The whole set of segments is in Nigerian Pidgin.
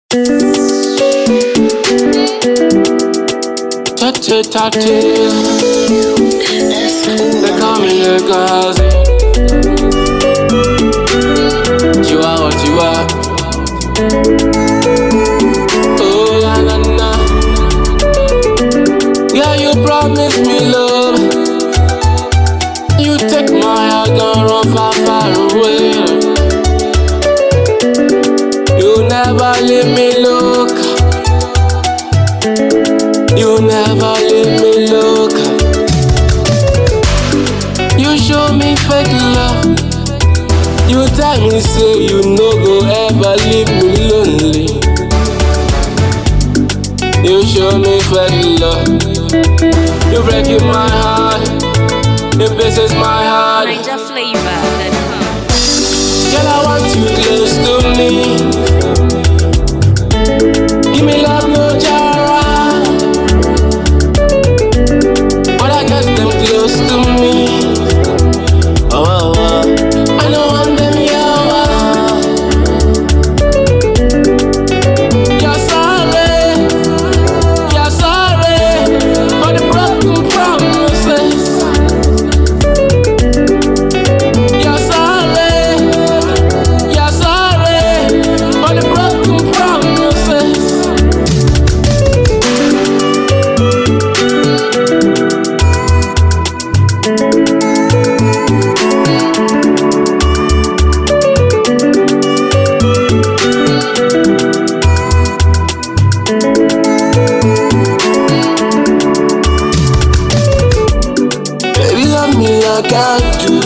Touchy, they call me the girls. You are what you are. Oh na na na. Yeah, you promised me love. You take my heart and run far, far away. You never leave me look. You never leave me look. You show me fake love. You tell me say you no go ever leave me lonely. You show me fake love. You breaking my heart. You pieces my heart. NigerFlavor.com. Girl, I want you close to me. Give me love, no jara. But I got them close to me. Oh, I don't want them yawa. You're sorry for the broken promises. You're sorry for the broken promises. Baby, love me like I do.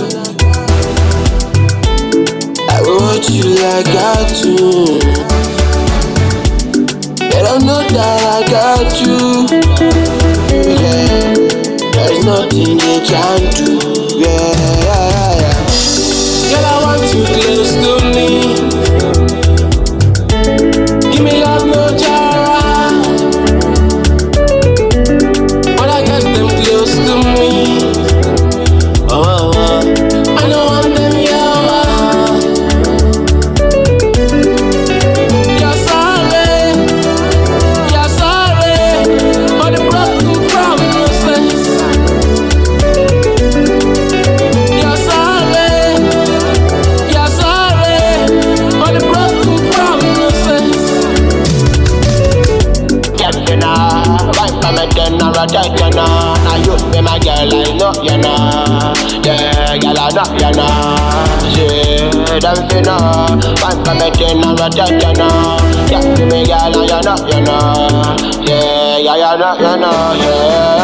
I will hold you like I do. They don't know that I got you. Yeah, there's nothing they can do. Yeah. Girl, I want you close to me. Give me love, no jara. But I got them close to me. Oh, I don't want them yawa. You're sorry for the broken promises. You're sorry for the broken promises. Wife for me then I reject you now. Now you be my girl, I know you know. Yeah, girl, I know you know. See, them fi know. Wife for me then I reject you now. Yeah, be my girl, and you know you know. Yeah, you know, yeah.